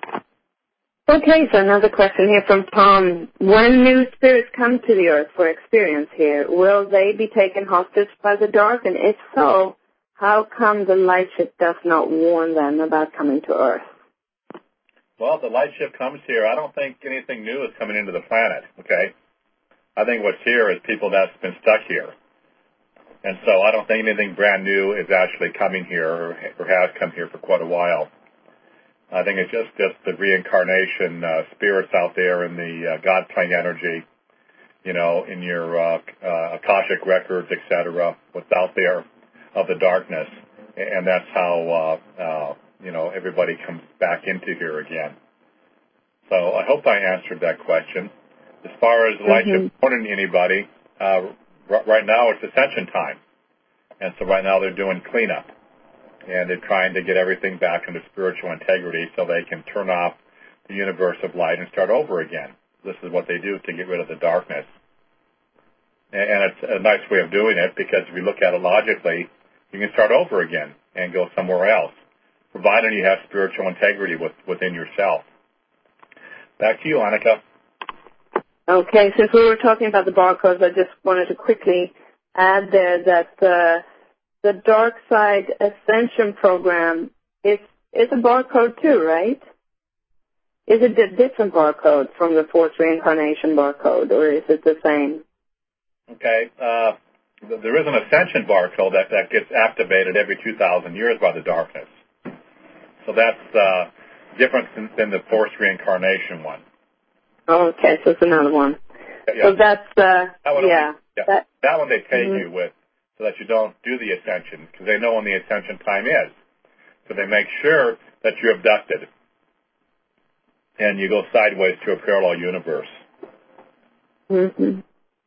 Okay, so another question here from Tom. When new spirits come to the Earth for experience here, will they be taken hostage by the dark? And if so, how come the light ship does not warn them about coming to Earth? Well, the light ship comes here. I don't think anything new is coming into the planet, okay? I think what's here is people that's been stuck here. And so I don't think anything brand new is actually coming here or, or has come here for quite a while. I think it's just, just the reincarnation uh, spirits out there in the uh, God plane energy, you know, in your uh, uh, Akashic records, et cetera, what's out there of the darkness. And that's how, uh, uh, you know, everybody comes back into here again. So I hope I answered that question. As far as light Mm-hmm. supporting anybody, uh, r- right now it's ascension time. And so right now they're doing cleanup. And they're trying to get everything back into spiritual integrity so they can turn off the universe of light and start over again. This is what they do to get rid of the darkness. And it's a nice way of doing it because if you look at it logically, you can start over again and go somewhere else, provided you have spiritual integrity with, within yourself. Back to you, Annika. Okay, since we were talking about the barcodes, I just wanted to quickly add there that uh, the Dark Side Ascension Program is, is a barcode too, right? Is it a different barcode from the Fourth Reincarnation barcode, or is it the same? Okay. Uh, there is an Ascension barcode that, that gets activated every two thousand years by the darkness. So that's uh, different than, than the Fourth Reincarnation one. Oh, okay, so it's another one. Yeah. So that's, uh, that one yeah. Only, yeah. That, that one they take mm-hmm. you with so that you don't do the Ascension because they know when the Ascension time is. So they make sure that you're abducted and you go sideways to a parallel universe. Mm-hmm.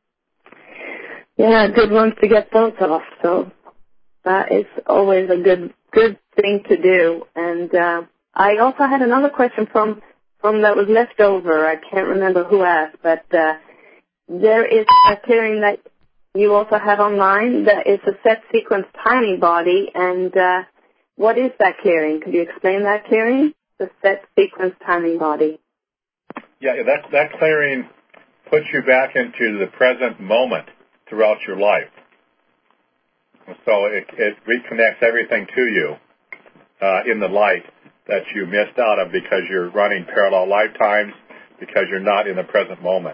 Yeah, good ones to get those off. So that is always a good good thing to do. And uh, I also had another question from from that was left over. I can't remember who asked, but uh, there is a clearing that you also have online that is a set sequence timing body. And uh, what is that clearing? Could you explain that clearing? The set sequence timing body. Yeah, that that clearing puts you back into the present moment throughout your life. So it, it reconnects everything to you uh, in the light that you missed out of because you're running parallel lifetimes, because you're not in the present moment.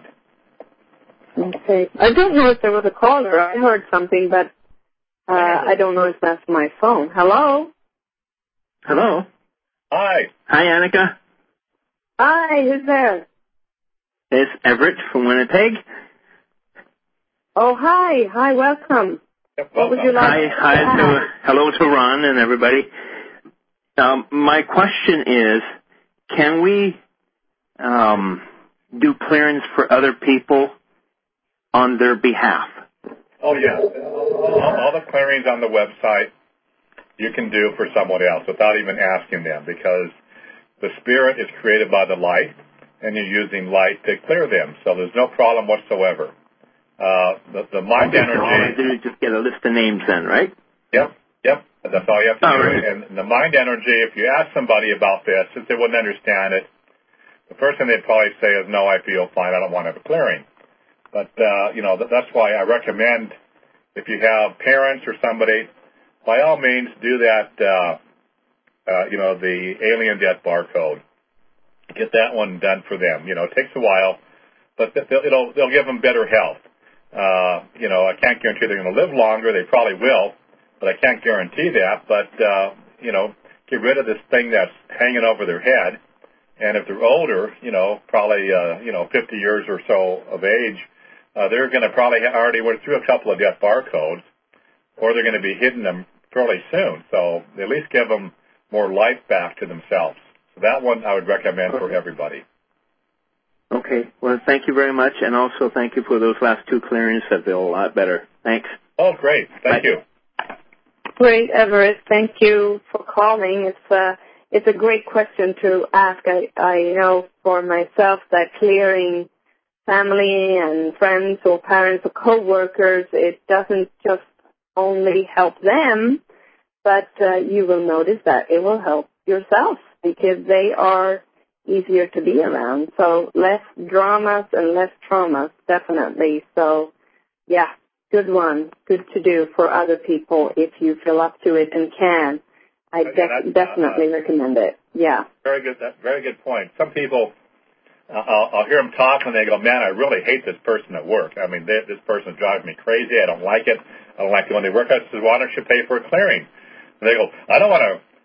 Okay. I don't know if there was a caller. I heard something, but uh, I don't know if that's my phone. Hello? Hello. Hi. Hi, Annika. Hi, who's there? It's Everett from Winnipeg. Oh, hi. Hi, welcome. Yep, what would welcome. you like Hi, to hi ask? to, hello to Ron and everybody. Um, my question is, can we um, do clearance for other people on their behalf? Oh, yeah. All, all the clearings on the website you can do for someone else without even asking them because the spirit is created by the light and you're using light to clear them. So there's no problem whatsoever. Uh, the, the mind okay, energy... So all I do is just get a list of names then, right? Yep, yep. That's all you have to all do. Right. And the mind energy, if you ask somebody about this, since they wouldn't understand it, the first thing they'd probably say is, no, I feel fine. I don't want to have a clearing. But, uh, you know, that's why I recommend if you have parents or somebody, by all means, do that, uh, uh, you know, the alien death barcode. Get that one done for them. You know, it takes a while, but they'll, it'll, they'll give them better health. Uh, you know, I can't guarantee they're going to live longer. They probably will, but I can't guarantee that. But, uh, you know, get rid of this thing that's hanging over their head. And if they're older, you know, probably, uh, you know, fifty years or so of age, uh, they're going to probably have already went through a couple of death barcodes, or they're going to be hitting them fairly soon. So at least give them more life back to themselves. So that one I would recommend for everybody. Okay. Well, thank you very much, and also thank you for those last two clearings. That feel a lot better. Thanks. Oh, great. Thank Bye. you. Great, Everett. Thank you for calling. It's a, it's a great question to ask. I, I know for myself that clearing family and friends or parents or co-workers, it doesn't just only help them, but uh, you will notice that it will help yourself because they are easier to be around. So less dramas and less traumas, definitely. So, yeah, good one. Good to do for other people if you feel up to it and can. I def- definitely uh, recommend it. Yeah. Very good. That's very good point. Some people, uh, I'll, I'll hear them talk and they go, man, I really hate this person at work. I mean, they, this person drives me crazy. I don't like it. I don't like it when they work. I said, why don't you pay for a clearing? And they go, I don't want to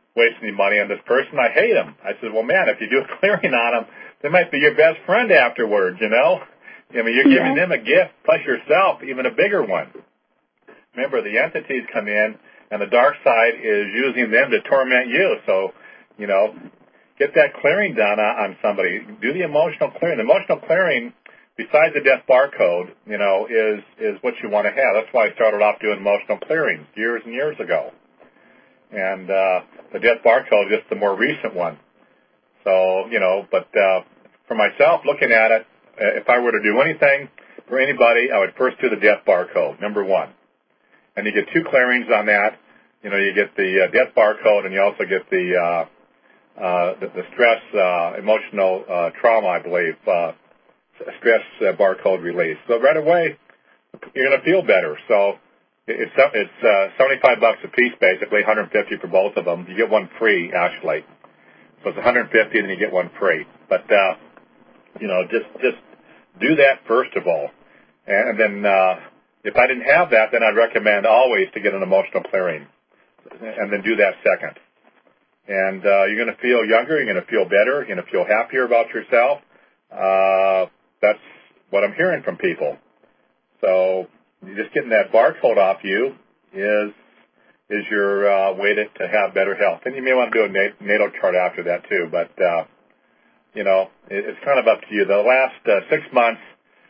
wasting any money on this person. I hate them. I said, well, man, if you do a clearing on them, they might be your best friend afterwards, you know? I mean, you're giving yeah. them a gift, plus yourself, even a bigger one. Remember, the entities come in, and the dark side is using them to torment you. So, you know, get that clearing done on somebody. Do the emotional clearing. The emotional clearing, besides the death barcode, you know, is is what you want to have. That's why I started off doing emotional clearings years and years ago. And uh, the death barcode is just the more recent one. So, you know, but uh, for myself, looking at it, if I were to do anything for anybody, I would first do the death barcode, number one. And you get two clearings on that. You know, you get the uh, death barcode, and you also get the uh, uh, the, the stress, uh, emotional uh, trauma, I believe, uh, stress uh, barcode release. So right away, you're going to feel better. So it's it's uh, seventy-five bucks a piece, basically, one hundred fifty for both of them. You get one free, actually. So it's one hundred fifty, and then you get one free. But uh, you know, just just do that first of all, and then. Uh, If I didn't have that, then I'd recommend always to get an emotional clearing, and then do that second. And uh, you're going to feel younger. You're going to feel better. You're going to feel happier about yourself. Uh, that's what I'm hearing from people. So just getting that barcode off you is is your uh, way to, to have better health. And you may want to do a natal chart after that too. But uh, you know, it, it's kind of up to you. The last uh, six months.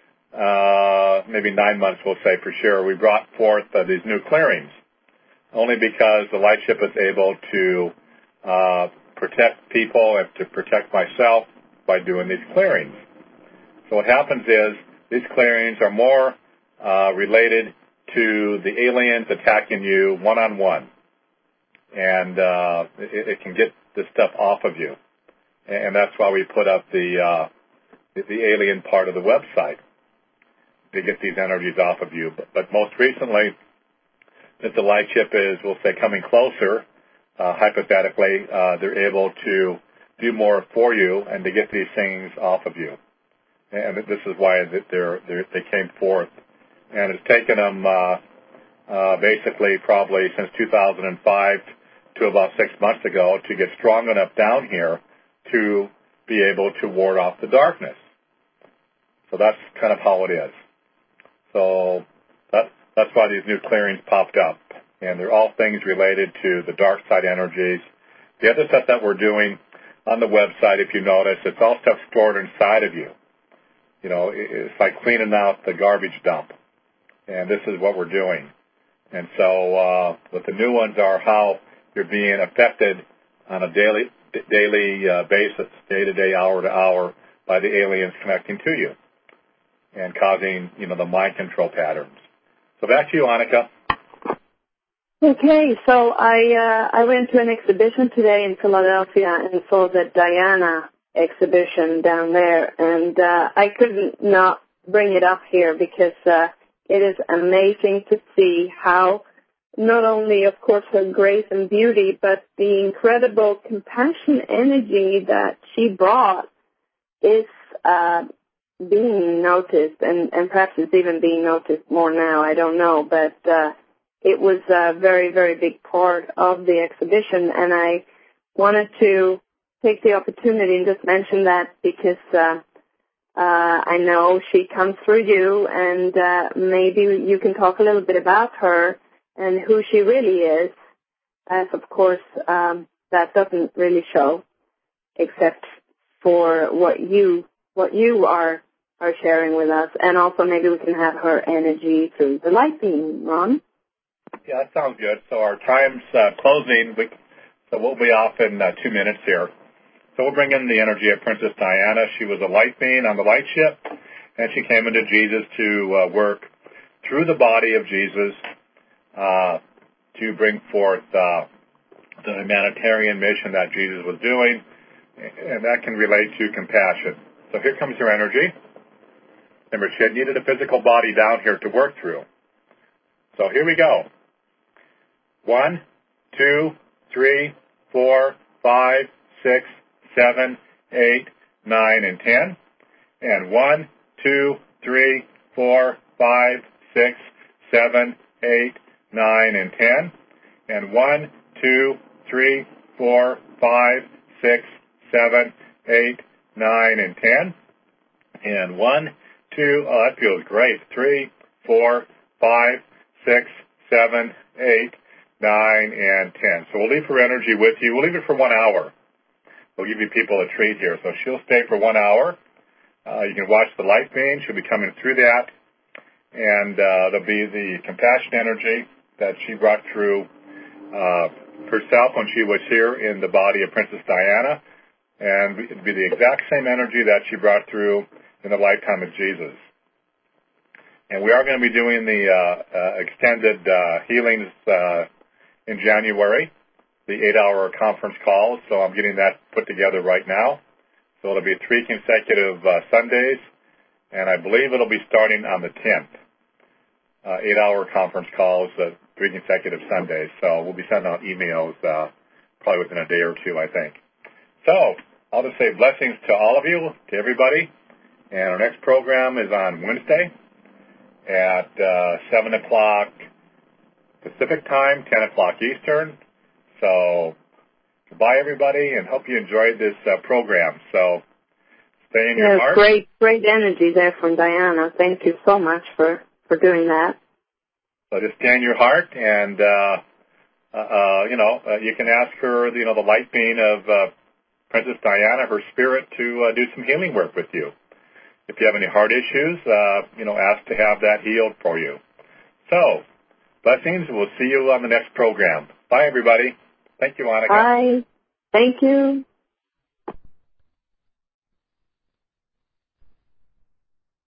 Uh, maybe nine months, we'll say for sure, we brought forth uh, these new clearings, only because the light ship is able to uh, protect people and to protect myself by doing these clearings. So what happens is these clearings are more uh, related to the aliens attacking you one-on-one, and uh, it, it can get this stuff off of you, and that's why we put up the uh, the, the alien part of the website, to get these energies off of you. But, but most recently, that the light ship is, we'll say, coming closer, uh, hypothetically, uh, they're able to do more for you and to get these things off of you. And this is why they're, they're, they came forth. And it's taken them uh, uh, basically probably since two thousand five to about six months ago to get strong enough down here to be able to ward off the darkness. So that's kind of how it is. So that, that's why these new clearings popped up. And they're all things related to the dark side energies. The other stuff that we're doing on the website, if you notice, it's all stuff stored inside of you. You know, it's like cleaning out the garbage dump. And this is what we're doing. And so uh, what the new ones are how you're being affected on a daily daily uh, basis, day to day, hour to hour, by the aliens connecting to you and causing, you know, the mind control patterns. So back to you, Annika. Okay, so I uh, I went to an exhibition today in Philadelphia and saw the Diana exhibition down there, and uh, I couldn't not bring it up here because uh, it is amazing to see how not only, of course, her grace and beauty, but the incredible compassion energy that she brought is uh, being noticed, and, and perhaps it's even being noticed more now, I don't know, but uh, it was a very, very big part of the exhibition, and I wanted to take the opportunity and just mention that because uh, uh, I know she comes through you, and uh, maybe you can talk a little bit about her and who she really is, as of course um, that doesn't really show, except for what you what you are are sharing with us, and also maybe we can have her energy through the light beam, Ron. Yeah, that sounds good. So our time's uh, closing, we, so we'll be off in uh, two minutes here. So we'll bring in the energy of Princess Diana. She was a light being on the light ship, and she came into Jesus to uh, work through the body of Jesus uh, to bring forth uh, the humanitarian mission that Jesus was doing, and that can relate to compassion. So here comes her energy. Remember, she had needed a physical body down here to work through. So here we go. One, two, three, four, five, six, seven, eight, nine, and ten. And one, two, three, four, five, six, seven, eight, nine, and ten. And one, two, three, four, five, six, seven, eight, nine, and ten. And one, two, oh, that feels great. Three, four, five, six, seven, eight, nine, and ten. So we'll leave her energy with you. We'll leave it for one hour. We'll give you people a treat here. So she'll stay for one hour. Uh, you can watch the light beam. She'll be coming through that. And uh, there'll be the compassion energy that she brought through uh, herself when she was here in the body of Princess Diana. And it'd be the exact same energy that she brought through in the lifetime of Jesus. And we are going to be doing the uh, uh, extended uh, healings uh, in January, the eight-hour conference call. So I'm getting that put together right now. So it'll be three consecutive uh, Sundays, and I believe it'll be starting on the tenth. Uh, eight-hour conference calls, uh, three consecutive Sundays. So we'll be sending out emails uh, probably within a day or two, I think. So I'll just say blessings to all of you, to everybody. And our next program is on Wednesday at uh, seven o'clock Pacific time, ten o'clock Eastern. So goodbye, everybody, and hope you enjoyed this uh, program. So stay in your yes, heart. Great, great energy there from Diana. Thank you so much for, for doing that. So just stay in your heart, and, uh, uh, you know, uh, you can ask her, you know, the light being of uh, Princess Diana, her spirit, to uh, do some healing work with you. If you have any heart issues, uh, you know, ask to have that healed for you. So, blessings. We'll see you on the next program. Bye, everybody. Thank you, Annika. Bye. Thank you.